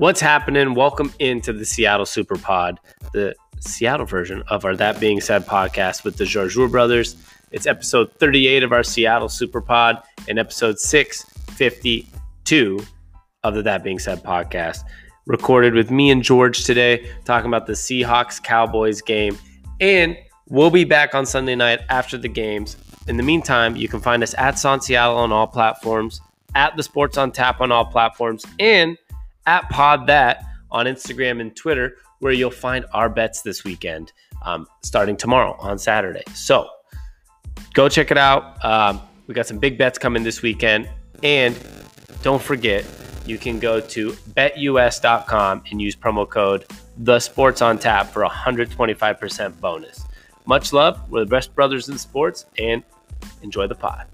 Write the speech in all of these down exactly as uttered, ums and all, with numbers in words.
What's happening? Welcome into the Seattle Super Pod, the Seattle version of our That Being Said podcast with the Jarjour brothers. It's episode thirty-eight of our Seattle Super Pod and episode six fifty-two of the That Being Said podcast. Recorded with me and George today, talking about the Seahawks-Cowboys game. And we'll be back on Sunday night after the games. In the meantime, you can find us at Son Seattle on all platforms, at the Sports on Tap on all platforms, and at Pod That on Instagram and Twitter, where you'll find our bets this weekend, um, starting tomorrow on Saturday. So go check it out. Um, we got some big bets coming this weekend. And don't forget, you can go to bet U S dot com and use promo code The Sports on Tap for a one hundred twenty-five percent bonus. Much love. We're the best brothers in sports, and enjoy the pod.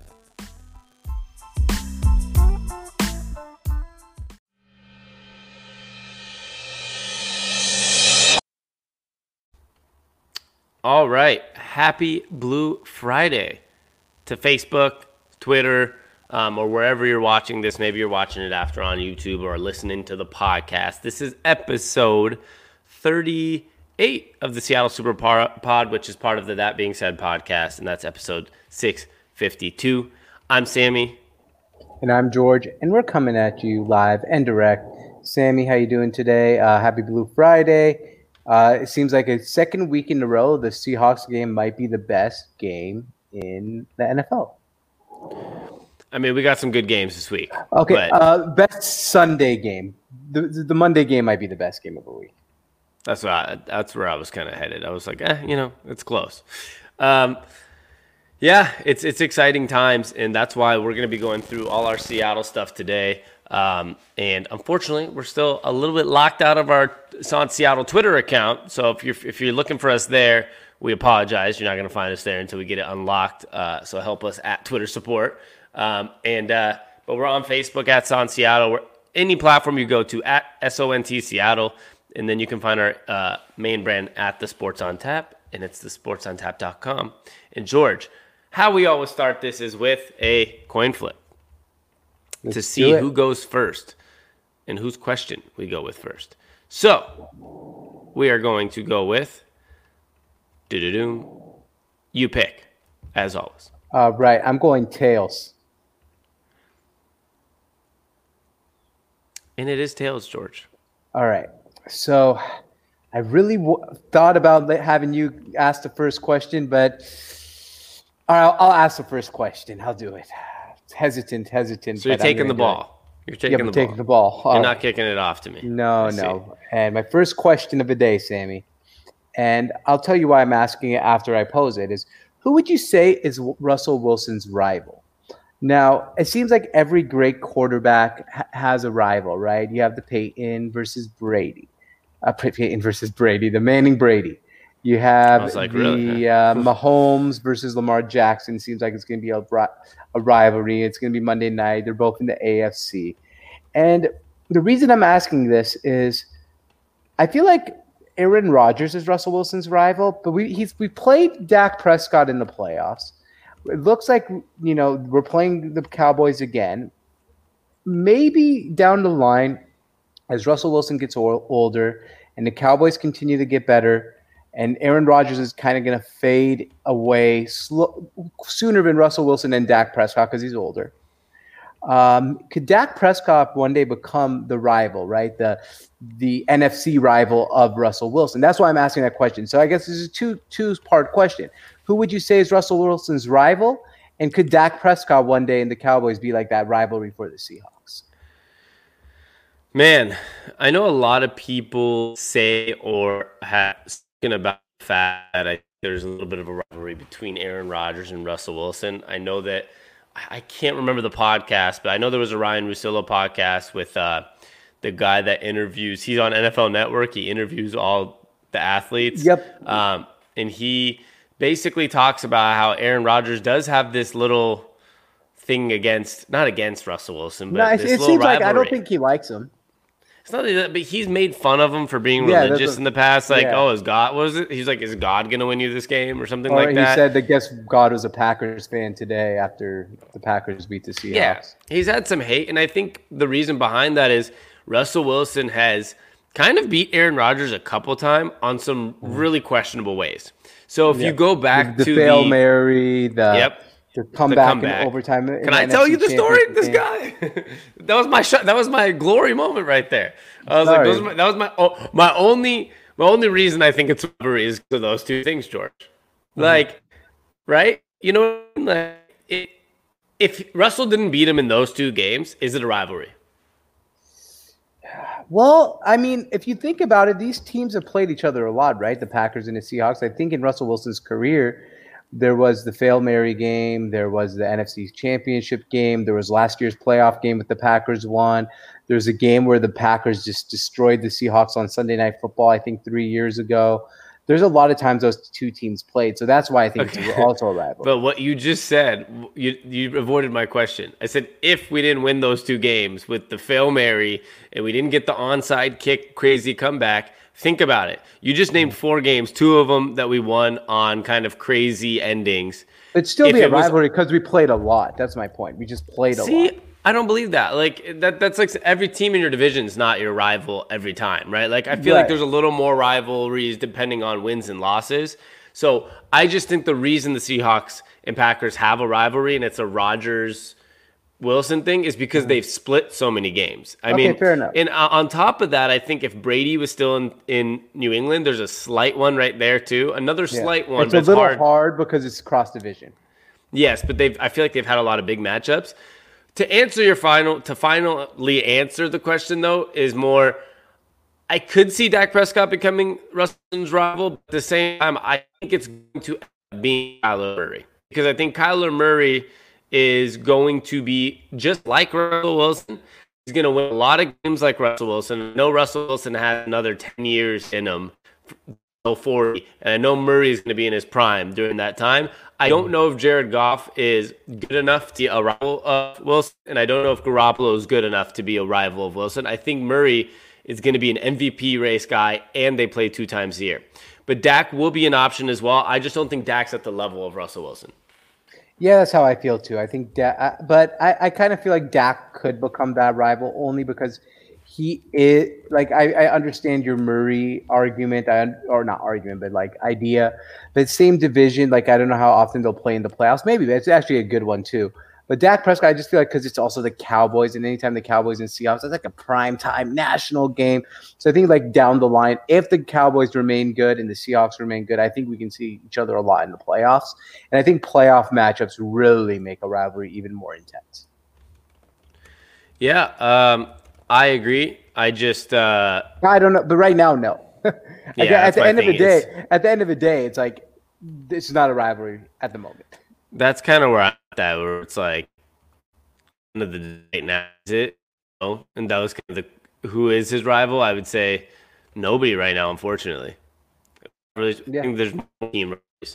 All right. Happy Blue Friday to Facebook, Twitter, um, or wherever you're watching this. Maybe you're watching it after on YouTube or listening to the podcast. This is episode thirty-eight of the Seattle Super Pod, which is part of the That Being Said podcast, and that's episode six fifty-two. I'm Sammy. And I'm George, and we're coming at you live and direct. Sammy, how you doing today? Uh, happy Blue Friday. Uh, it seems like a second week in a row, the Seahawks game might be the best game in the N F L. I mean, we got some good games this week. Okay, but uh, best Sunday game. The, the Monday game might be the best game of the week. That's what I, that's where I was kind of headed. I was like, eh, you know, it's close. Um, yeah, it's it's exciting times, and that's why we're going to be going through all our Seattle stuff today. Um, and unfortunately, we're still a little bit locked out of our Son Seattle Twitter account. So if you're if you're looking for us there, we apologize. You're not going to find us there until we get it unlocked. Uh, so help us at Twitter support. Um, and uh, but we're on Facebook at Son Seattle. We're any platform you go to at S O N T Seattle, and then you can find our uh, main brand at the Sports on Tap, and it's the sports on tap dot com. And George, how we always start this is with a coin flip. Let's to see who goes first and whose question we go with first. So we are going to go with do-do-do. You pick, as always. Uh, right, I'm going tails. And it is tails, George. All right. So I really w- thought about having you ask the first question, but all right, I'll, I'll ask the first question. I'll do it. Hesitant, hesitant. So you're taking the ball. You're taking, yeah, the, taking ball. the ball. You're All not right. kicking it off to me. No, I no. see. And my first question of the day, Sammy, and I'll tell you why I'm asking it after I pose it, is who would you say is Russell Wilson's rival? Now, it seems like every great quarterback ha- has a rival, right? You have the Peyton versus Brady. Uh, Peyton versus Brady, the Manning Brady. You have like, the really? uh, Mahomes versus Lamar Jackson. Seems like it's going to be a, a rivalry. It's going to be Monday night. They're both in the A F C. And the reason I'm asking this is I feel like Aaron Rodgers is Russell Wilson's rival, but we he's we played Dak Prescott in the playoffs. It looks like, you know, we're playing the Cowboys again. Maybe down the line, as Russell Wilson gets o- older and the Cowboys continue to get better, and Aaron Rodgers is kind of going to fade away slow, sooner than Russell Wilson and Dak Prescott because he's older. Um, could Dak Prescott one day become the rival, right? The the N F C rival of Russell Wilson? That's why I'm asking that question. So I guess this is a two two part question. Who would you say is Russell Wilson's rival? And could Dak Prescott one day in the Cowboys be like that rivalry for the Seahawks? Man, I know a lot of people say or have spoken about the fact that I think there's a little bit of a rivalry between Aaron Rodgers and Russell Wilson. I know that I can't remember the podcast, but I know there was a Ryan Russillo podcast with uh, the guy that interviews. He's on N F L Network. He interviews all the athletes. Yep. Um, and he basically talks about how Aaron Rodgers does have this little thing against, not against Russell Wilson, but no, it, this it little seems rivalry. like I don't think he likes him. It's not that, but he's made fun of him for being Yeah, religious that's a- in the past. Like, yeah. oh, is God, what was it? He's like, is God going to win you this game or something Or like he that? said that guess God was a Packers fan today after the Packers beat the Seahawks. Yeah, he's had some hate, and I think the reason behind that is Russell Wilson has kind of beat Aaron Rodgers a couple times on some really questionable ways. So if Yep. you go back the, the to Fail the Mary, the, yep, the comeback, the comeback. in overtime. In Can the I N F C tell you the story? Championship This game. guy, that was my sh- that was my glory moment right there. I was Sorry. like, those are my, that was my oh, my only my only reason I think it's rivalry is to those two things, George. Mm-hmm. Like, right? You know, what I mean? Like, it, if Russell didn't beat him in those two games, is it a rivalry? Well, I mean, if you think about it, these teams have played each other a lot, right? The Packers and the Seahawks. I think in Russell Wilson's career, there was the Fail Mary game. There was the N F C Championship game. There was last year's playoff game with the Packers won. There's a game where the Packers just destroyed the Seahawks on Sunday Night Football, I think three years ago. There's a lot of times those two teams played. So that's why I think okay. it's also a rivalry. But what you just said, you you avoided my question. I said if we didn't win those two games with the Fail Mary and we didn't get the onside kick crazy comeback, think about it. You just named four games, two of them that we won on kind of crazy endings. It'd still if be a rivalry because we played a lot. That's my point. We just played a see, lot. I don't believe that. Like that that's like every team in your division is not your rival every time, right? Like I feel right. like there's a little more rivalries depending on wins and losses. So I just think the reason the Seahawks and Packers have a rivalry and it's a Rodgers Wilson thing is because mm-hmm. they've split so many games. I okay, mean, fair enough. And on top of that, I think if Brady was still in, in New England, there's a slight one right there too. Another yeah. slight one. It's a but little it's hard. hard because it's cross division. Yes, but they've. I feel like they've had a lot of big matchups. To answer your final, to finally answer the question though, is more. I could see Dak Prescott becoming Russell's rival, but at the same time, I think it's going to be Kyler Murray because I think Kyler Murray is going to be just like Russell Wilson. He's going to win a lot of games like Russell Wilson. I know Russell Wilson has another ten years in him, forty, and I know Murray is going to be in his prime during that time. I don't know if Jared Goff is good enough to be a rival of Wilson, and I don't know if Garoppolo is good enough to be a rival of Wilson. I think Murray is going to be an M V P race guy, and they play two times a year. But Dak will be an option as well. I just don't think Dak's at the level of Russell Wilson. Yeah, that's how I feel too. I think Dak, but I, I kind of feel like Dak could become that rival only because he is like I, I understand your Murray argument, I, or not argument, but like idea. But same division, like I don't know how often they'll play in the playoffs. Maybe it's actually a good one too. But Dak Prescott, I just feel like because it's also the Cowboys, and anytime the Cowboys and Seahawks, it's like a prime time national game. So I think like down the line, if the Cowboys remain good and the Seahawks remain good, I think we can see each other a lot in the playoffs. And I think playoff matchups really make a rivalry even more intense. Yeah, um, I agree. I just uh, I don't know, but right now, no. yeah, at the end thing. of the day, it's, at the end of the day, it's like this is not a rivalry at the moment. That's kind of where I'm at, that where it's like end of the day now is it? No, and that was kind of the who is his rival. I would say nobody right now, unfortunately. I really yeah. think there's no team race.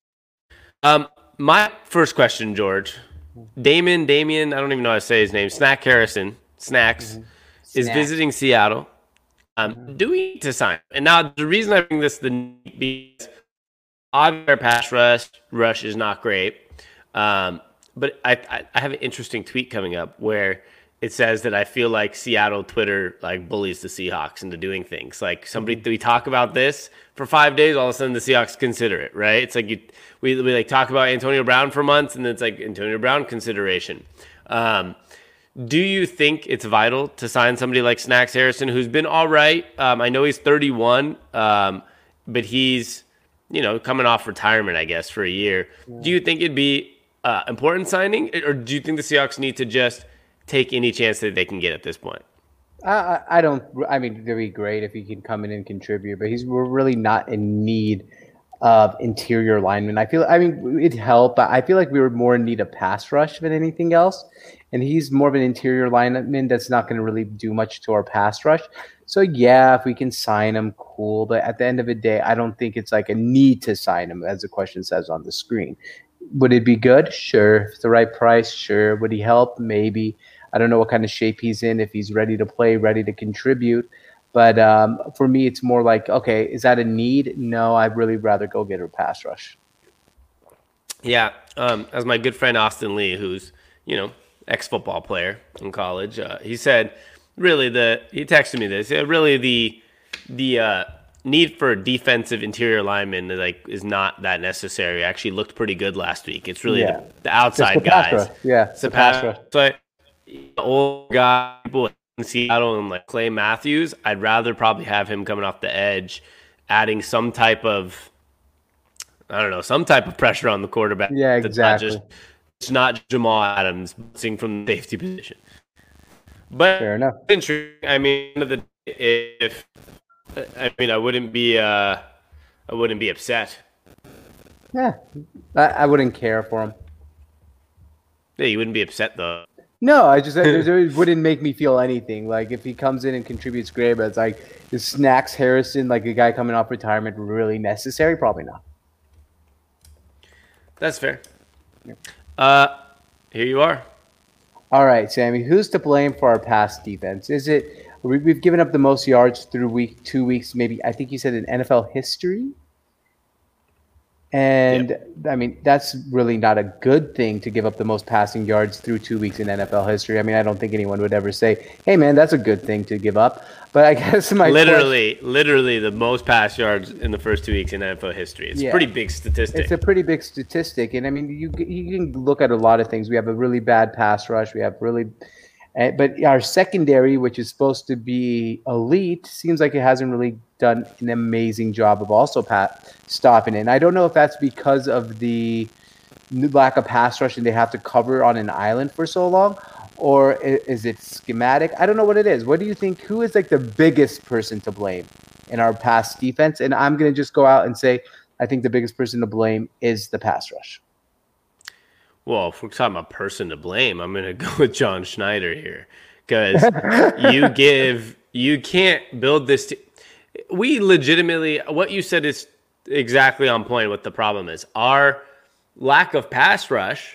Um, my first question, George, Damon, Damien, I don't even know how to say his name. Snack Harrison, Snacks, mm-hmm. is Snack. visiting Seattle. Um, mm-hmm. Do we need to sign? And now the reason I bring this the because obviously our pass rush rush is not great. Um, but I, I I have an interesting tweet coming up where it says that I feel like Seattle Twitter like bullies the Seahawks into doing things. Like somebody we talk about this for five days, all of a sudden the Seahawks consider it, right? It's like you we we like talk about Antonio Brown for months, and then it's like Antonio Brown consideration. Um, do you think it's vital to sign somebody like Snacks Harrison, who's been all right? Um, I know he's thirty-one, um, but he's you know coming off retirement, I guess, for a year. Yeah. Do you think it'd be Uh, important signing, or do you think the Seahawks need to just take any chance that they can get at this point? I, I don't. I mean, it'd be great if he can come in and contribute, but he's we're really not in need of interior linemen. I feel. I mean, it'd help, but I feel like we were more in need of pass rush than anything else. And he's more of an interior lineman that's not going to really do much to our pass rush. So yeah, if we can sign him, cool. But at the end of the day, I don't think it's like a need to sign him, as the question says on the screen. Would it be good? Sure. If it's the right price, sure. Would he help? Maybe. I don't know what kind of shape he's in, if he's ready to play, ready to contribute. But um, for me, it's more like, okay, is that a need? No, I'd really rather go get a pass rush. Yeah. Um, as my good friend Austin Lee, who's, you know, ex-football player in college, uh, he said, really the he texted me this. Uh, really the the uh, need for defensive interior linemen like is not that necessary. Actually, looked pretty good last week. It's really Yeah. the, the outside the pass guys. rush. Yeah, It's the the pass pass rush. So I, old guy people in Seattle and like Clay Matthews. I'd rather probably have him coming off the edge, adding some type of I don't know, some type of pressure on the quarterback. Yeah, That's not exactly. just it's not Jamal Adams sing from the safety position. But Fair enough. interesting. I mean, end of the day, if I mean, I wouldn't be, uh, I wouldn't be upset. Yeah, I, I wouldn't care for him. Yeah, you wouldn't be upset though. No, I just it wouldn't make me feel anything. Like if he comes in and contributes great, but it's like is Snacks Harrison, like a guy coming off retirement, really necessary? Probably not. That's fair. Uh, here you are. All right, Sammy. Who's to blame for our past defense? Is it we- we've given up the most yards through week two weeks? Maybe I think you said in N F L history. And Yep. I mean, that's really not a good thing to give up the most passing yards through two weeks in N F L history. I mean, I don't think anyone would ever say, "Hey, man, that's a good thing to give up." But I guess my literally, literally the most pass yards in the first two weeks in N F L history. It's Yeah. a pretty big statistic. It's a pretty big statistic, and I mean, you you can look at a lot of things. We have a really bad pass rush. We have really, uh, but our secondary, which is supposed to be elite, seems like it hasn't really done an amazing job of also pat stopping it. And I don't know if that's because of the lack of pass rush and they have to cover on an island for so long, or i- is it schematic? I don't know what it is. What do you think? Who is like the biggest person to blame in our pass defense? And I'm going to just go out and say, I think the biggest person to blame is the pass rush. Well, if we're talking about person to blame, I'm going to go with John Schneider here because you give you can't build this. T- we legitimately, what you said is exactly on point. What the problem is, our lack of pass rush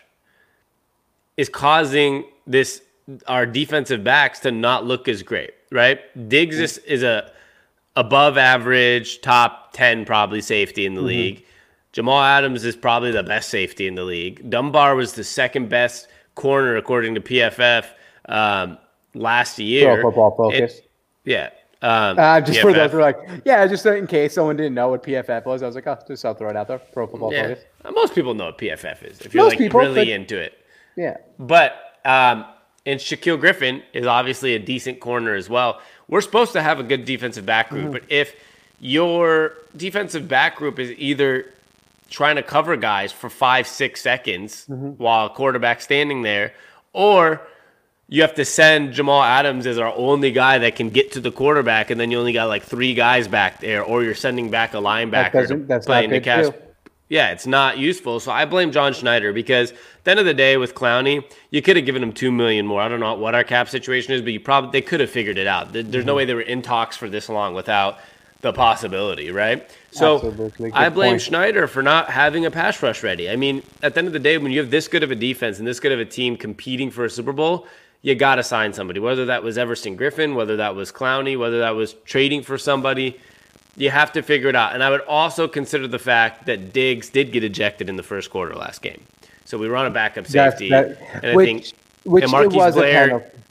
is causing this our defensive backs to not look as great, right? Diggs is, is a above average, top ten probably safety in the mm-hmm. league. Jamal Adams is probably the best safety in the league. Dunbar was the second best corner according to P F F um, last year. Pro Football Focus. It, yeah. Um, uh, just P F F. for those who are like, yeah, just in case someone didn't know what P F F was, I was like, oh, just I'll throw it out there. Pro Football yeah. Focus. Most people know what P F F is if you're Most like people, really but, into it. Yeah. But um, and Shaquille Griffin is obviously a decent corner as well. We're supposed to have a good defensive back group, mm-hmm. but if your defensive back group is either trying to cover guys for five, six seconds mm-hmm. while a quarterback's standing there, or you have to send Jamal Adams as our only guy that can get to the quarterback, and then you only got like three guys back there, or you're sending back a linebacker to that's play in the good catch. too. Yeah, it's not useful. So I blame John Schneider because at the end of the day with Clowney, you could have given him two million dollars more. I don't know what our cap situation is, but you probably they could have figured it out. There's mm-hmm. no way they were in talks for this long without the possibility, right? So I blame point. Schneider for not having a pass rush ready. I mean, at the end of the day, when you have this good of a defense and this good of a team competing for a Super Bowl, you got to sign somebody, whether that was Everson Griffin, whether that was Clowney, whether that was trading for somebody. You have to figure it out. And I would also consider the fact that Diggs did get ejected in the first quarter last game. So we were on a backup safety. That, and which, I think which and Marquise was Blair, a penalty.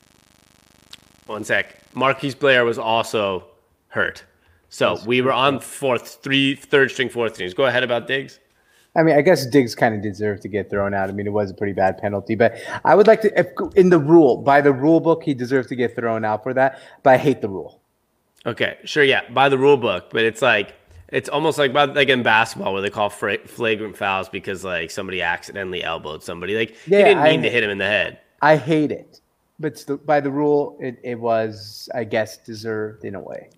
One sec. Marquise Blair was also hurt. So That's we were on fourth, three, third string, fourth strings. Go ahead about Diggs. I mean, I guess Diggs kind of deserved to get thrown out. I mean, it was a pretty bad penalty, but I would like to, if, in the rule, by the rule book, he deserves to get thrown out for that, but I hate the rule. Okay, sure, yeah, by the rule book, but it's like, it's almost like by, like in basketball where they call fra- flagrant fouls because like somebody accidentally elbowed somebody. Like yeah, he didn't mean I, to hit him in the head. I hate it, but the, by the rule, it, it was, I guess, deserved in a way.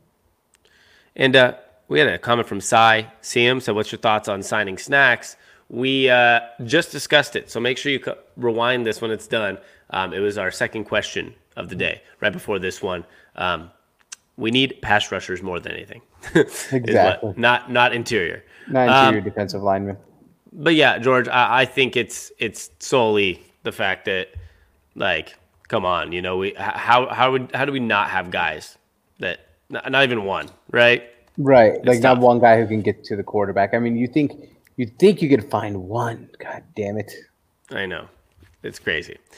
And uh, we had a comment from Cy Siem. So what's your thoughts on signing Snacks? We uh, just discussed it. So make sure you co- rewind this when it's done. Um, it was our second question of the day, right before this one. Um, we need pass rushers more than anything. Exactly. What, not not interior. Not interior um, defensive lineman. But yeah, George, I, I think it's it's solely the fact that, like, come on, you know, we how how would how do we not have guys that not, not even one, right? Right, It's like tough. not one guy who can get to the quarterback. I mean, you think you think you could find one? God damn it! I know, it's crazy.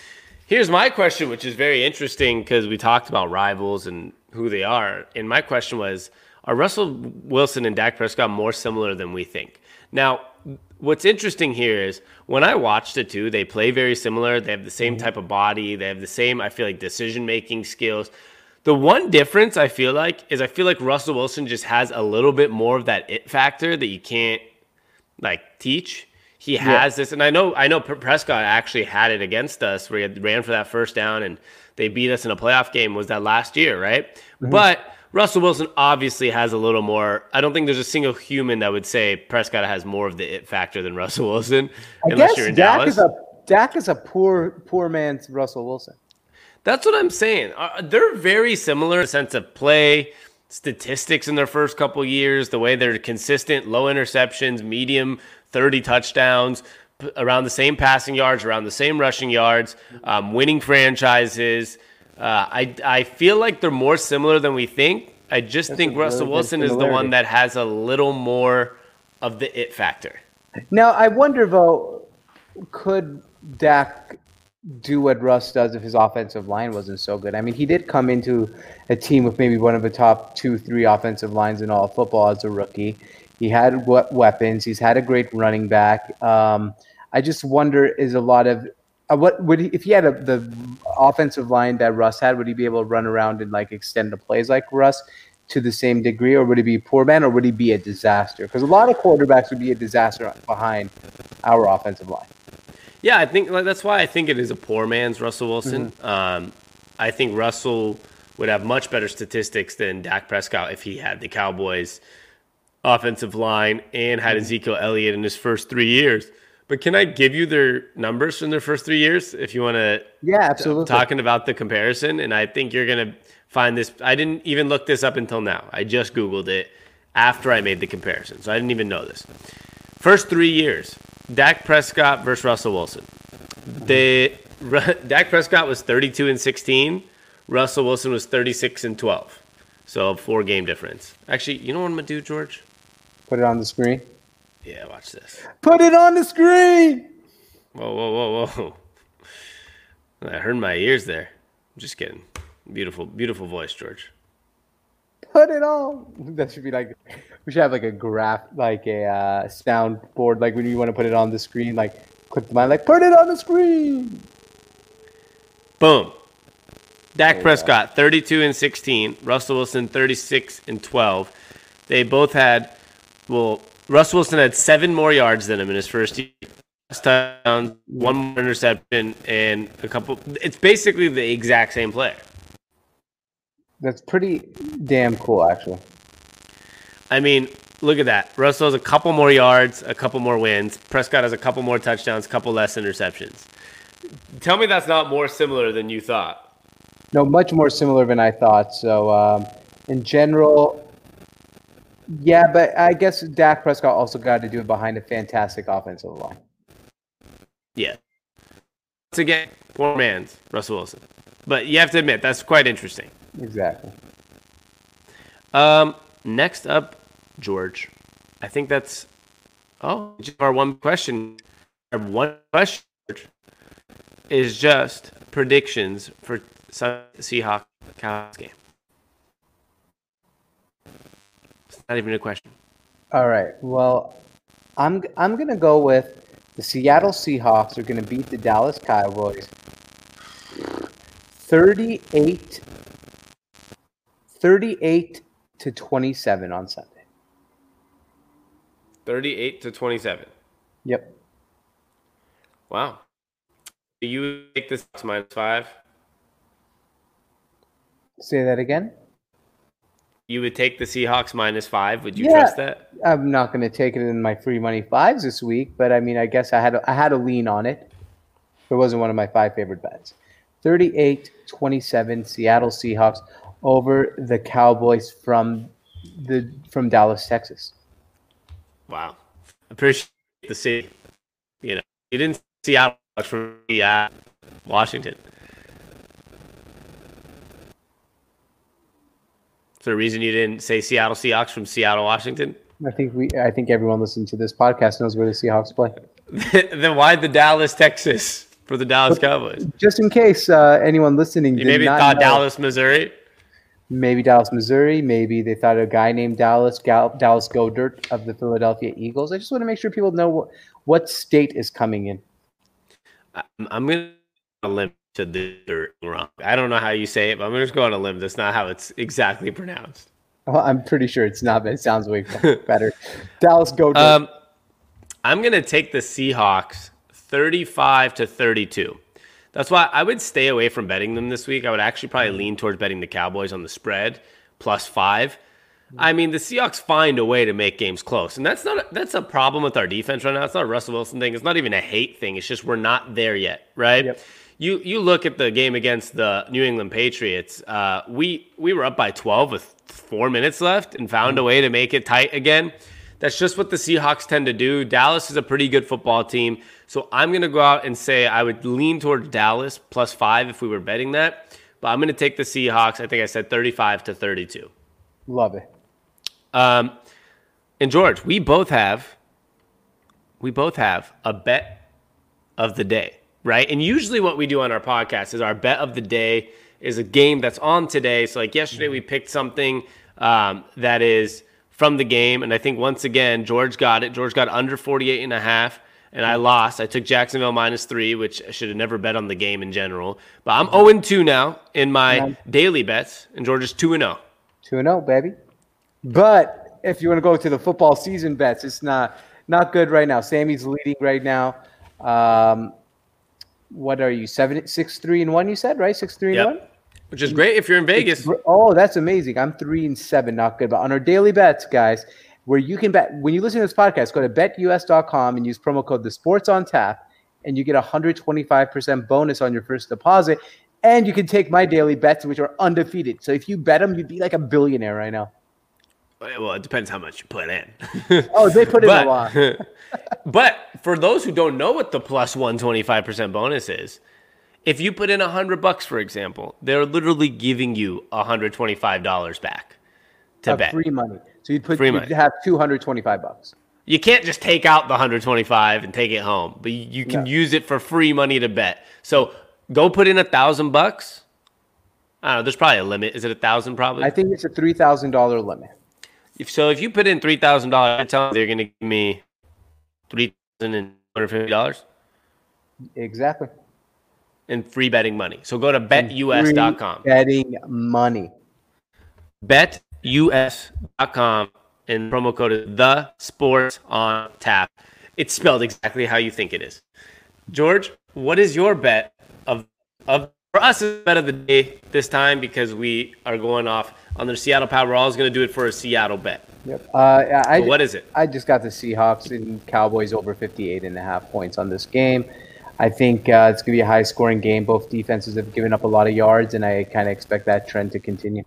Here's my question, which is very interesting because we talked about rivals and who they are. And my question was, are Russell Wilson and Dak Prescott more similar than we think? Now, what's interesting here is when I watched it too, they play very similar. They have the same type of body. They have the same, I feel like, decision-making skills. The one difference I feel like is I feel like Russell Wilson just has a little bit more of that it factor that you can't like teach. He has yeah. this, and I know I know Prescott actually had it against us where he had, ran for that first down and they beat us in a playoff game. Was that last year, right? Mm-hmm. But Russell Wilson obviously has a little more. I don't think there's a single human that would say Prescott has more of the it factor than Russell Wilson, I unless guess you're in Dak Dallas. Is a, Dak is a poor poor man's Russell Wilson. That's what I'm saying. Uh, they're very similar in the sense of play, statistics in their first couple years, the way they're consistent, low interceptions, medium, thirty touchdowns, p- around the same passing yards, around the same rushing yards, um, winning franchises. Uh, I I feel like they're more similar than we think. I just That's think Russell really Wilson is the one that has a little more of the it factor. Now, I wonder, though, could Dak do what Russ does if his offensive line wasn't so good? I mean, he did come into a team with maybe one of the top two, three offensive lines in all of football as a rookie. He had weapons. He's had a great running back. Um, I just wonder, is a lot of uh, what would he, if he had a, the offensive line that Russ had, would he be able to run around and like extend the plays like Russ to the same degree, or would he be poor man, or would he be a disaster? Because a lot of quarterbacks would be a disaster behind our offensive line. Yeah, I think like, that's why I think it is a poor man's Russell Wilson. Mm-hmm. Um, I think Russell would have much better statistics than Dak Prescott if he had the Cowboys offensive line and had Ezekiel Elliott in his first three years. But can I give you their numbers from their first three years if you want to? Yeah, absolutely. T- talking about the comparison, and I think you're going to find this. I didn't even look this up until now. I just Googled it after I made the comparison, so I didn't even know this. First three years, Dak Prescott versus Russell Wilson. The Dak Prescott was thirty-two and sixteen. Russell Wilson was thirty-six and twelve. So four game difference. Actually, you know what I'm gonna do, George? Put it on the screen. Yeah, watch this. Put it on the screen. Whoa, whoa, whoa, whoa! I heard my ears there. I'm just kidding. Beautiful, beautiful voice, George. Put it on. That should be like, we should have like a graph, like a uh, soundboard, like when you want to put it on the screen, like click the mic, like put it on the screen. Boom. Dak Prescott, thirty-two and sixteen. Russell Wilson, thirty-six and twelve. They both had, well, Russell Wilson had seven more yards than him in his first year. Touchdown, one more interception, and a couple. It's basically the exact same player. That's pretty damn cool, actually. I mean, look at that. Russell has a couple more yards, a couple more wins. Prescott has a couple more touchdowns, a couple less interceptions. Tell me that's not more similar than you thought. No, much more similar than I thought. So, um, in general, yeah, but I guess Dak Prescott also got to do it behind a fantastic offensive line. Yeah. Once again, poor man's Russell Wilson. But you have to admit, that's quite interesting. Exactly. Um, next up, George. I think that's oh, just our one question. Our one question is just predictions for Seahawks Cowboys game. It's not even a question. All right. Well, I'm I'm gonna go with the Seattle Seahawks are gonna beat the Dallas Cowboys thirty-eight, thirty-eight to twenty-seven on Sunday. Thirty-eight to twenty-seven. Yep. Wow. Do you take this minus five? Say that again. You would take the Seahawks minus five. Would you yeah, trust that? I'm not going to take it in my free money fives this week, but I mean, I guess I had a, I had a lean on it. It wasn't one of my five favorite bets. thirty-eight twenty-seven Seattle Seahawks over the Cowboys from the from Dallas, Texas. Wow. Appreciate the city. You know, you didn't see out much from uh, Washington. Is there a reason you didn't say Seattle Seahawks from Seattle, Washington? I think we. I think everyone listening to this podcast knows where the Seahawks play. Then why the Dallas, Texas for the Dallas But Cowboys. just in case uh, anyone listening You did maybe not thought know, Dallas, Missouri. maybe Dallas, Missouri. Maybe they thought a guy named Dallas Gal- Dallas Goedert of the Philadelphia Eagles. I just want to make sure people know what, what state is coming in. I'm, I'm going to limit to the dirt wrong. I don't know how you say it, but I'm going to just go on a limb. That's not how it's exactly pronounced. Well, I'm pretty sure it's not, but it sounds way better. Dallas Goedert. Um, I'm going to take the Seahawks thirty-five to thirty-two. That's why I would stay away from betting them this week. I would actually probably lean towards betting the Cowboys on the spread plus five. I mean, the Seahawks find a way to make games close, and that's not a, that's a problem with our defense right now. It's not a Russell Wilson thing. It's not even a hate thing. It's just we're not there yet, right? Yep. You you look at the game against the New England Patriots. Uh, we we were up by twelve with four minutes left and found a way to make it tight again. That's just what the Seahawks tend to do. Dallas is a pretty good football team. So I'm going to go out and say I would lean towards Dallas plus five if we were betting that. But I'm going to take the Seahawks. I think I said thirty-five to thirty-two. Love it. Um, and George, we both have, we both have a bet of the day, right? And usually what we do on our podcast is our bet of the day is a game that's on today. So like yesterday we picked something um, that is from the game. And I think once again, George got it. George got under forty-eight and a half. And I lost. I took Jacksonville minus three, which I should have never bet on the game in general. But I'm oh and two now in my yeah. daily bets. And George is two and oh. two and oh, baby. But if you want to go to the football season bets, it's not not good right now. Sammy's leading right now. Um, what are you? Seven, six, three, and one. You said right? Six, three, yep. and one. Which is great if you're in Vegas. It's, oh, that's amazing. I'm three and seven. Not good. But on our daily bets, guys, where you can bet when you listen to this podcast, go to bet U S dot com and use promo code the Sports on Tap, and you get a one hundred twenty-five percent bonus on your first deposit. And you can take my daily bets, which are undefeated. So if you bet them, you'd be like a billionaire right now. Well, it depends how much you put in. Oh, they put in but, a lot. But for those who don't know what the plus one hundred twenty-five percent bonus is, if you put in one hundred bucks, for example, they're literally giving you one hundred twenty-five dollars back to uh, bet. Free money. So you'd, put, free you'd money. have two hundred twenty-five bucks. You can't just take out the one hundred twenty-five and take it home, but you can no. use it for free money to bet. So go put in a thousand bucks. I don't know. There's probably a limit. Is it a thousand probably? I think it's a three thousand dollars limit. If, so if you put in three thousand dollars, I tell them they're going to give me three thousand two hundred fifty dollars. Exactly. And free betting money. So go to bet U S dot com. Betting money. bet U S dot com and promo code is the Sports on Tap. It's spelled exactly how you think it is. George, what is your bet of of for us? It's bet of the day this time because we are going off on the Seattle Power. We're always going to do it for a Seattle bet. Yep. Uh, I, so what is it? I just got the Seahawks and Cowboys over fifty-eight and a half points on this game. I think uh, it's going to be a high-scoring game. Both defenses have given up a lot of yards, and I kind of expect that trend to continue.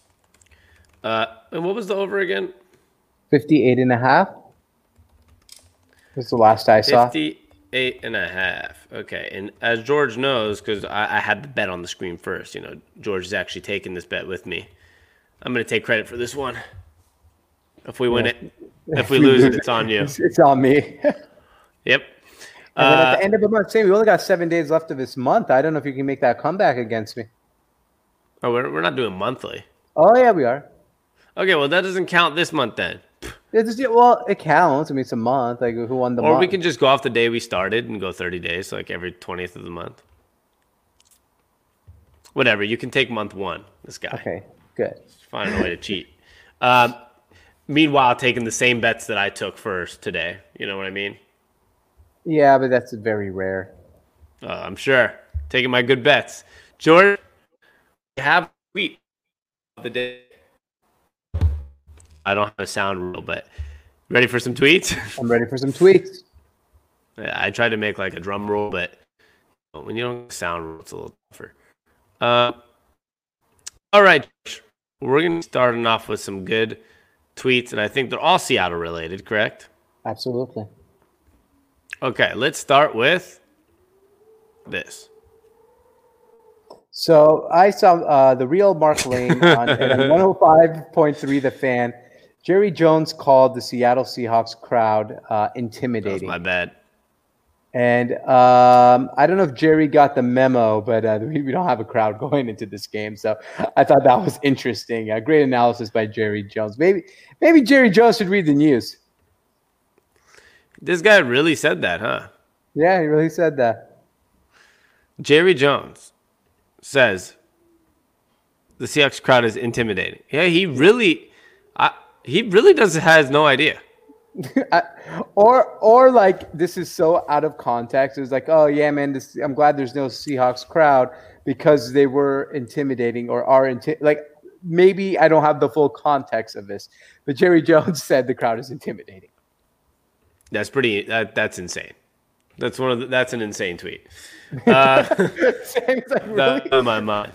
Uh, and what was the over again? fifty-eight and a half. That's the last I saw. fifty-eight and a half. Okay. And as George knows, because I, I had the bet on the screen first, you know, George is actually taking this bet with me. I'm going to take credit for this one. If we win yeah. it, if we lose it, it's on you. It's, it's on me. Yep. And then at the end of the month, Sam, we only got seven days left of this month. I don't know if you can make that comeback against me. Oh, we're we're not doing monthly. Oh, yeah, we are. Okay, well, that doesn't count this month then. It's just, well, it counts. I mean, it's a month. Like, who won the or month? Or we can just go off the day we started and go thirty days, like every twentieth of the month. Whatever. You can take month one, this guy. Okay, good. Just find a way to cheat. Um, meanwhile, taking the same bets that I took first today. You know what I mean? Yeah, but that's very rare. Uh, I'm sure. Taking my good bets. George, we have a tweet of the day. I don't have a sound rule, but ready for some tweets? I'm ready for some tweets. I tried to make like a drum roll, but when you don't have a sound rule, it's a little tougher. Uh, all right. We're going to be starting off with some good tweets, and I think they're all Seattle related, correct? Absolutely. Okay, let's start with this. So I saw uh, the real Mark Lane on, on one oh five point three The Fan. Jerry Jones called the Seattle Seahawks crowd uh, intimidating. That was my bad. And um, I don't know if Jerry got the memo, but uh, we, we don't have a crowd going into this game. So I thought that was interesting. Uh, great analysis by Jerry Jones. Maybe maybe Jerry Jones should read the news. This guy really said that, huh? Yeah, he really said that. Jerry Jones says the Seahawks crowd is intimidating. Yeah, he really, I, he really does has no idea. or or like this is so out of context. It was like, oh yeah, man, this, I'm glad there's no Seahawks crowd because they were intimidating or are inti- like maybe I don't have the full context of this, but Jerry Jones said the crowd is intimidating. That's pretty. That, that's insane. That's one of the, that's an insane tweet. Uh, like, really? That on my mind.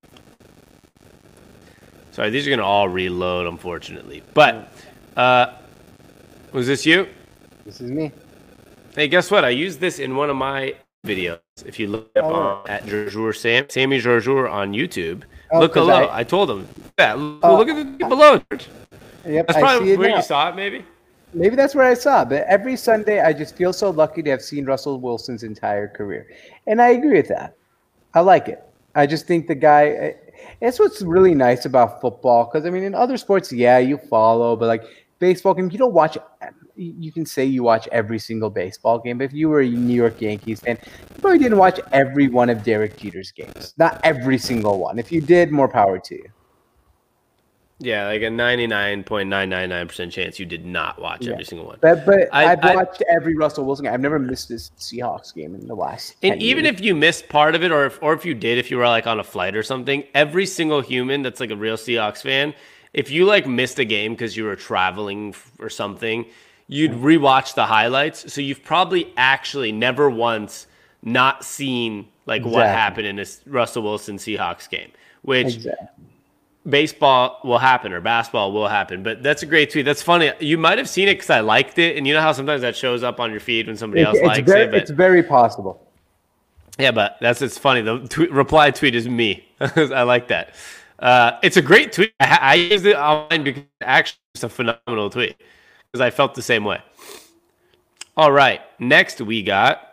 Sorry, these are gonna all reload, unfortunately. But uh, was this you? This is me. Hey, guess what? I used this in one of my videos. If you look up oh. on, at Jorjour Sam, Sammy Jorjour on YouTube, oh, look below. I, I told him. Yeah, look, uh, look at the below. Yep, that's probably where you saw it, maybe. Maybe that's where I saw it. But every Sunday, I just feel so lucky to have seen Russell Wilson's entire career, and I agree with that. I like it. I just think the guy. It's what's really nice about football, because I mean, in other sports, yeah, you follow, but like baseball game, you don't watch. You can say you watch every single baseball game, but if you were a New York Yankees fan, you probably didn't watch every one of Derek Jeter's games. Not every single one. If you did, more power to you. Yeah, like a ninety-nine point nine nine nine percent chance you did not watch yeah. every single one. But, but I, I've I, watched every Russell Wilson game. I've never missed this Seahawks game in the last And even years. if you missed part of it, or if, or if you did, if you were like on a flight or something, every single human that's like a real Seahawks fan, if you like missed a game because you were traveling or something, you'd rewatch the highlights. So you've probably actually never once not seen like exactly. what happened in this Russell Wilson Seahawks game, which exactly. baseball will happen or basketball will happen. But that's a great tweet. That's funny. You might have seen it because I liked it. And you know how sometimes that shows up on your feed when somebody it, else it's likes very, it? But it's very possible. Yeah, but that's it's funny. The tweet, reply tweet is me. I like that. Uh, it's a great tweet. I, I used it online because actually it's a phenomenal tweet because I felt the same way. All right. Next we got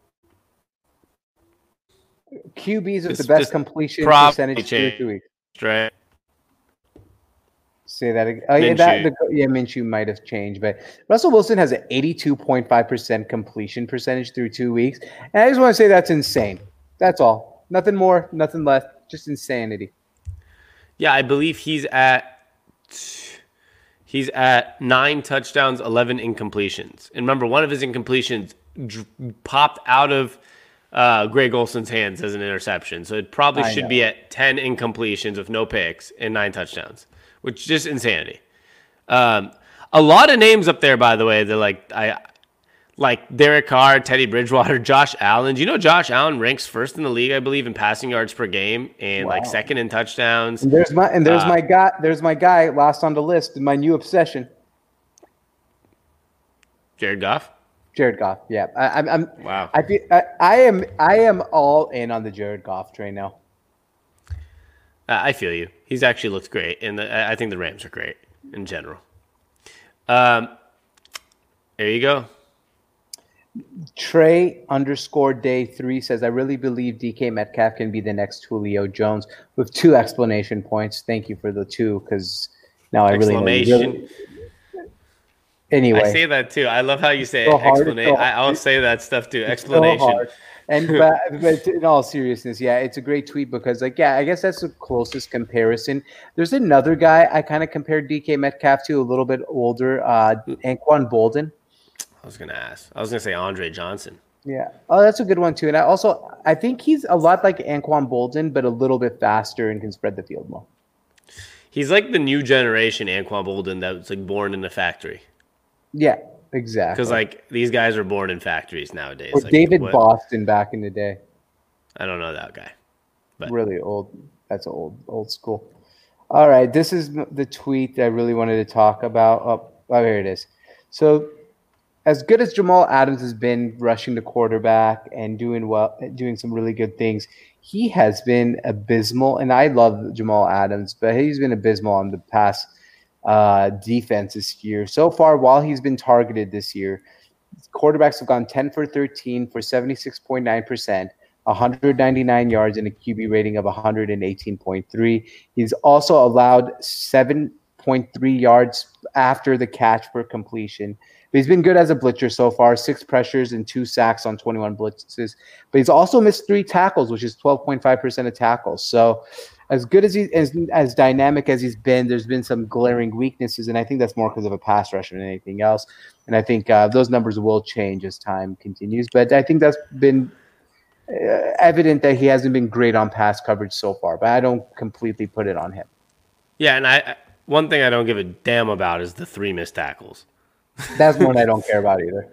Q Bs with the best completion percentage through two weeks. Right. Say that again. Oh, yeah, that, the, yeah, Minshew might have changed, but Russell Wilson has an eighty-two point five percent completion percentage through two weeks. And I just want to say that's insane. That's all. Nothing more, nothing less. Just insanity. Yeah, I believe he's at he's at nine touchdowns, eleven incompletions. And remember, one of his incompletions d- popped out of uh, Greg Olson's hands as an interception. So it probably I should know. be at ten incompletions with no picks and nine touchdowns, which is just insanity. Um, a lot of names up there, by the way. They're like I like Derek Carr, Teddy Bridgewater, Josh Allen. Do you know Josh Allen ranks first in the league, I believe, in passing yards per game and wow. like second in touchdowns. And there's my and there's uh, my guy. There's my guy last on the list. My new obsession. Jared Goff. Jared Goff. Yeah, I, I'm. I'm wow. I, feel, I I am. I am all in on the Jared Goff train now. I feel you. He's actually looked great, and the, I think the Rams are great in general. Um, there you go. Trey underscore day three says, I really believe D K Metcalf can be the next Julio Jones with two explanation points. Thank you for the two, because now I really, really Anyway. I say that too. I love how you say so explanation. So I'll say that stuff too. Explanation. So and but, but in all seriousness, yeah, it's a great tweet because, like, yeah, I guess that's the closest comparison. There's another guy I kind of compared D K Metcalf to, a little bit older, uh, Anquan Boldin. I was gonna ask. I was gonna say Andre Johnson. Yeah. Oh, that's a good one too. And I also I think he's a lot like Anquan Boldin, but a little bit faster and can spread the field more. He's like the new generation Anquan Boldin that's like born in a factory. Yeah, exactly. Because like these guys are born in factories nowadays. Or like, David what? Boston back in the day. I don't know that guy. But really old. That's old old school. All right, this is the tweet I really wanted to talk about. Oh, oh here it is. So, as good as Jamal Adams has been rushing the quarterback and doing well, doing some really good things, he has been abysmal. And I love Jamal Adams, but he's been abysmal on the pass uh, defense this year. So far, while he's been targeted this year, quarterbacks have gone ten for thirteen for seventy-six point nine percent, one hundred ninety-nine yards, and a Q B rating of one hundred eighteen point three. He's also allowed seven point three yards after the catch per completion. But he's been good as a blitzer so far, six pressures and two sacks on twenty-one blitzes. But he's also missed three tackles, which is twelve point five percent of tackles. So as good as he as, as dynamic as he's been, there's been some glaring weaknesses, and I think that's more because of a pass rusher than anything else. And I think uh, those numbers will change as time continues. But I think that's been uh, evident that he hasn't been great on pass coverage so far. But I don't completely put it on him. Yeah, and I one thing I don't give a damn about is the three missed tackles. That's one I don't care about either.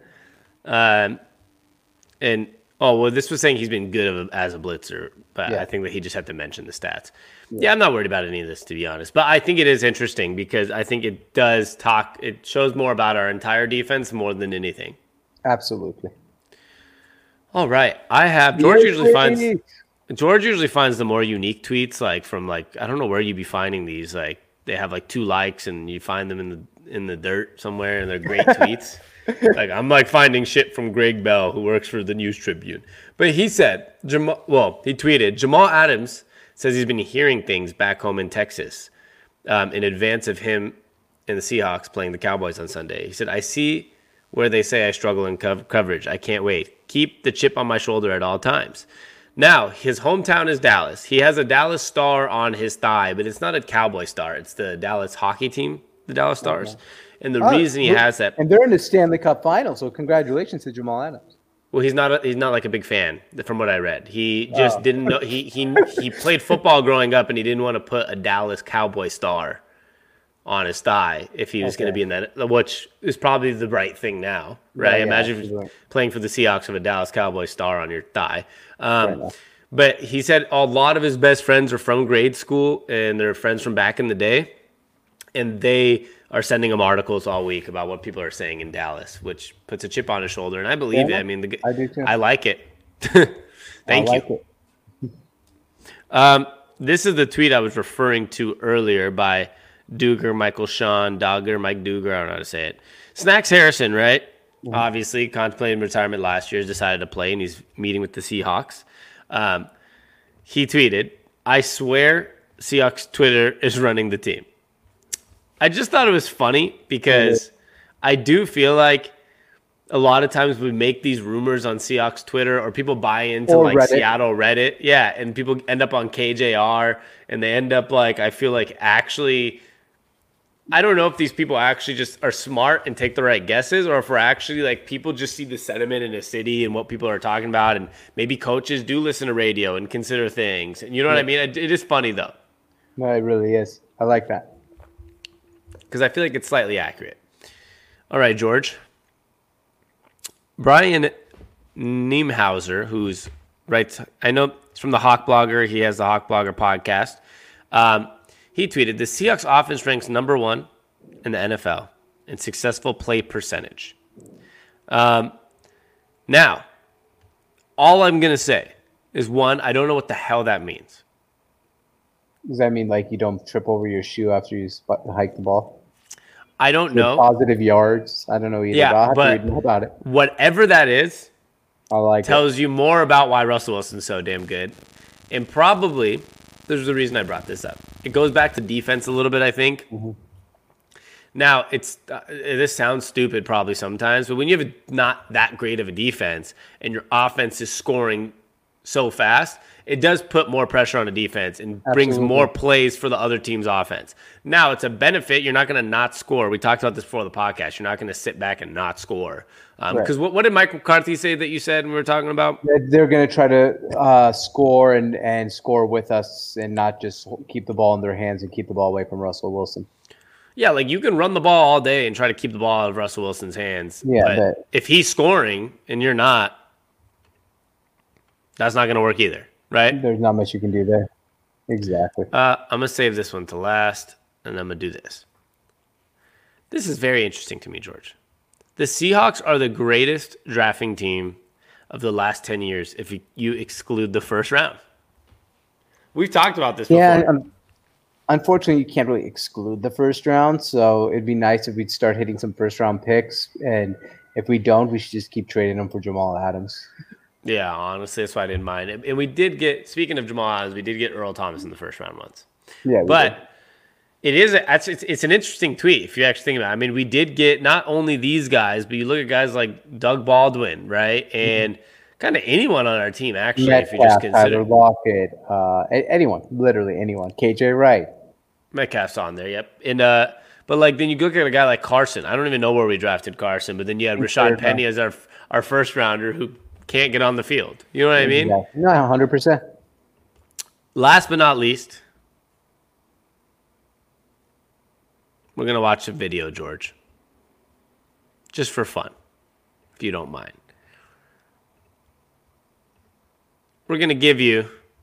Um, and oh well, this was saying he's been good as a blitzer, but yeah. I think that he just had to mention the stats. Yeah. yeah, I'm not worried about any of this, to be honest. But I think it is interesting because I think it does talk. It shows more about our entire defense more than anything. Absolutely. All right, I have George usually finds George usually finds the more unique tweets, like from like I don't know where you'd be finding these. Like they have like two likes, and you find them in the in the dirt somewhere, and they're great tweets. Like I'm like finding shit from Greg Bell, who works for the News Tribune. But he said, Jamal, well, he tweeted, Jamal Adams says he's been hearing things back home in Texas um, in advance of him and the Seahawks playing the Cowboys on Sunday. He said, I see where they say I struggle in co- coverage. I can't wait. Keep the chip on my shoulder at all times. Now, his hometown is Dallas. He has a Dallas star on his thigh, but it's not a Cowboy star. It's the Dallas hockey team, the Dallas Stars. Okay. And the oh, reason he has that, and they're in the Stanley Cup final, so congratulations to Jamal Adams. Well, he's not a, he's not like a big fan, from what I read. He just oh. didn't know he he he played football growing up, and he didn't want to put a Dallas Cowboy star on his thigh if he was okay. going to be in that, which is probably the right thing now, right? Yeah, yeah, Imagine if right. playing for the Seahawks with a Dallas Cowboy star on your thigh. Um, right but he said a lot of his best friends are from grade school, and they're friends from back in the day, and they are sending him articles all week about what people are saying in Dallas, which puts a chip on his shoulder, and I believe yeah, it. I mean, the, I do too. I like it. Thank I like you. It. um, this is the tweet I was referring to earlier by Duger, Michael Sean, Dogger, Mike Duger. I don't know how to say it. Snacks Harrison, right? Mm-hmm. Obviously, contemplating retirement last year, has decided to play, and he's meeting with the Seahawks. Um, he tweeted, I swear Seahawks Twitter is running the team. I just thought it was funny because I do feel like a lot of times we make these rumors on Seahawks Twitter, or people buy into or like Reddit. Seattle Reddit. Yeah, and people end up on K J R, and they end up like, I feel like actually, I don't know if these people actually just are smart and take the right guesses, or if we're actually like people just see the sentiment in a city and what people are talking about, and maybe coaches do listen to radio and consider things. And you know what yeah. I mean? It, it is funny though. No, it really is. I like that. Because I feel like it's slightly accurate. All right, George. Brian Niemhauser, who's writes, I know it's from the Hawk Blogger. He has the Hawk Blogger podcast. Um, he tweeted, the Seahawks offense ranks number one in the N F L in successful play percentage. Um, now, all I'm going to say is, one, I don't know what the hell that means. Does that mean like you don't trip over your shoe after you hike the ball? I don't know. Positive yards. I don't know either. Yeah, but I'll have but to read more about it. Whatever that is, I like tells it. you more about why Russell Wilson's so damn good. And probably, there's the reason I brought this up. It goes back to defense a little bit, I think. Mm-hmm. Now, it's uh, this sounds stupid probably sometimes, but when you have a, not that great of a defense and your offense is scoring so fast, it does put more pressure on a defense and Absolutely. brings more plays for the other team's offense. Now, it's a benefit. You're not going to not score. We talked about this before the podcast. You're not going to sit back and not score. Because um, right. what, what did Mike McCarthy say that you said when we were talking about? They're going to try to uh, score and, and score with us and not just keep the ball in their hands and keep the ball away from Russell Wilson. Yeah, like you can run the ball all day and try to keep the ball out of Russell Wilson's hands. Yeah, but but if he's scoring and you're not, that's not going to work either. Right? There's not much you can do there. Exactly. Uh, I'm going to save this one to last, and I'm going to do this. This is very interesting to me, George. The Seahawks are the greatest drafting team of the last ten years if you, you exclude the first round. We've talked about this before. Yeah, um, unfortunately, you can't really exclude the first round, so it'd be nice if we'd start hitting some first-round picks and If we don't, we should just keep trading him for Jamal Adams. Yeah, honestly, that's why I didn't mind. And we did get, speaking of Jamal Adams, we did get Earl Thomas in the first round once. Yeah, but did. it is a, it's, it's an interesting tweet if you actually think about it. I mean, we did get not only these guys, but you look at guys like Doug Baldwin, right? And mm-hmm. kind of anyone on our team, actually, Metcalf, if you just consider. Tyler Lockett, uh, anyone, literally anyone. K J Wright. Metcalf's on there, yep. And uh, but like then you look at a guy like Carson. I don't even know where we drafted Carson, but then you had Rashad Penny as our our first rounder who can't get on the field. You know what I mean? Yeah. No, one hundred percent. Last but not least, we're going to watch a video, George. Just for fun, if you don't mind. We're going to give you,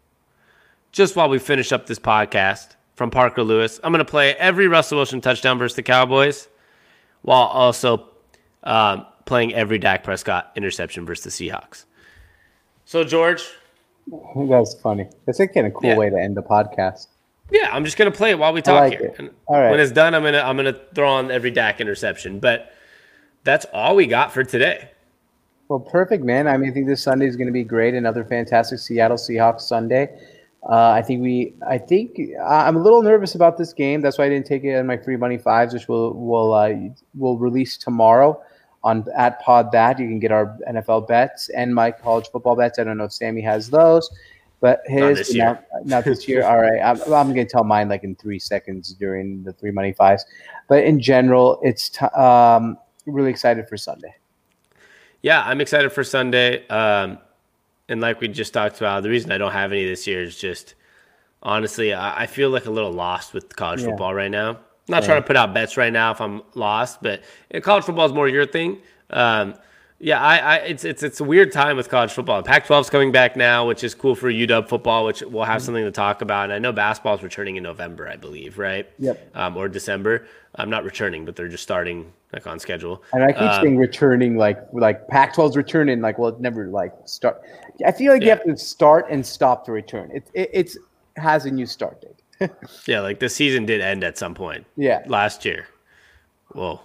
just while we finish up this podcast, from Parker Lewis. I'm going to play every Russell Wilson touchdown versus the Cowboys while also um, playing every Dak Prescott interception versus the Seahawks. So, George. That's funny. That's like kind of cool yeah. way to end the podcast. Yeah, I'm just going to play it while we talk like here. And all right. When it's done, I'm going to I'm going to throw on every Dak interception. But that's all we got for today. Well, perfect, man. I mean, I think this Sunday is going to be great. Another fantastic Seattle Seahawks Sunday. Uh, I think we. I think I'm a little nervous about this game. That's why I didn't take it in my free money fives, which we'll we'll uh, we'll release tomorrow on at Pod That. You can get our N F L bets and my college football bets. I don't know if Sammy has those, but his not this year. Not, not this year. All right, I'm, I'm going to tell mine like in three seconds during the free money fives. But in general, it's t- um, really excited for Sunday. Yeah, I'm excited for Sunday. Um, And like we just talked about, the reason I don't have any this year is just, honestly, I, I feel like a little lost with college yeah. football right now. I'm not yeah. trying to put out bets right now if I'm lost, but you know, college football is more your thing. Um, yeah, I, I it's it's it's a weird time with college football. Pac twelve is coming back now, which is cool for U W football, which we'll have mm-hmm. something to talk about. And I know basketball is returning in November, I believe, right? Yep. Um, or December. I'm not returning, but they're just starting like on schedule. And I keep um, saying returning, like like Pac twelve's returning, like well, it never like start. I feel like yeah. you have to start and stop to return. It, it it's has a new start date. Yeah, like the season did end at some point. Yeah, last year. Whoa.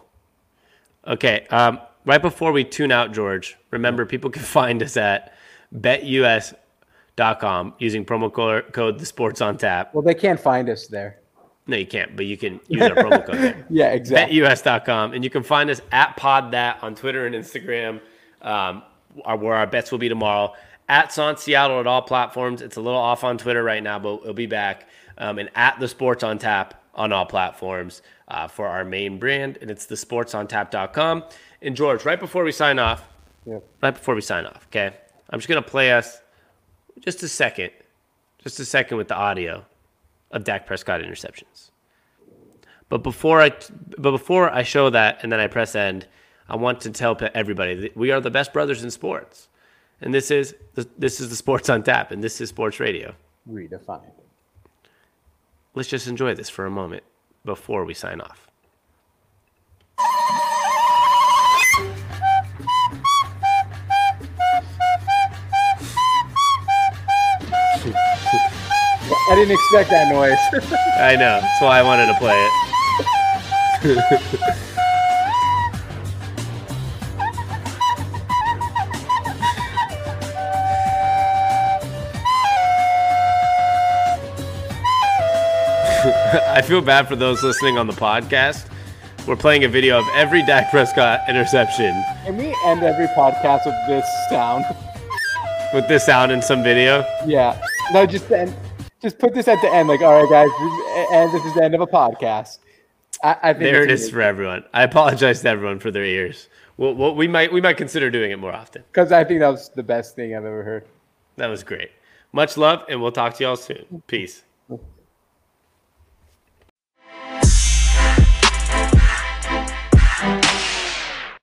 Okay. Um, right before we tune out, George, remember people can find us at bet U S dot com using promo code the Sports on Tap. Well, they can't find us there. No, you can't, but you can use our promo code there. Yeah, exactly. bet U S dot com, and you can find us at Pod That on Twitter and Instagram, um, where our bets will be tomorrow. At Sant Seattle at all platforms. It's a little off on Twitter right now, but it'll be back. Um, and at the Sports on Tap on all platforms uh, for our main brand, and it's the sports on tap dot com. And George, right before we sign off, yep. right before we sign off, okay, I'm just gonna play us just a second, just a second with the audio of Dak Prescott interceptions. But before I, but before I show that and then I press end, I want to tell everybody that we are the best brothers in sports, and this is the, this is the Sports on Tap, and this is Sports Radio Redefined. Let's just enjoy this for a moment before we sign off. I didn't expect that noise. I know. That's why I wanted to play it. I feel bad for those listening on the podcast. We're playing a video of every Dak Prescott interception. Can we end every podcast with this sound? With this sound and some video? Yeah. No, just end. Just put this at the end, like, all right, guys, this, and this is the end of a podcast. I, I think there it is for everyone. I apologize to everyone for their ears. Well, well, we might we might consider doing it more often. Because I think that was the best thing I've ever heard. That was great. Much love, and we'll talk to y'all soon. Peace.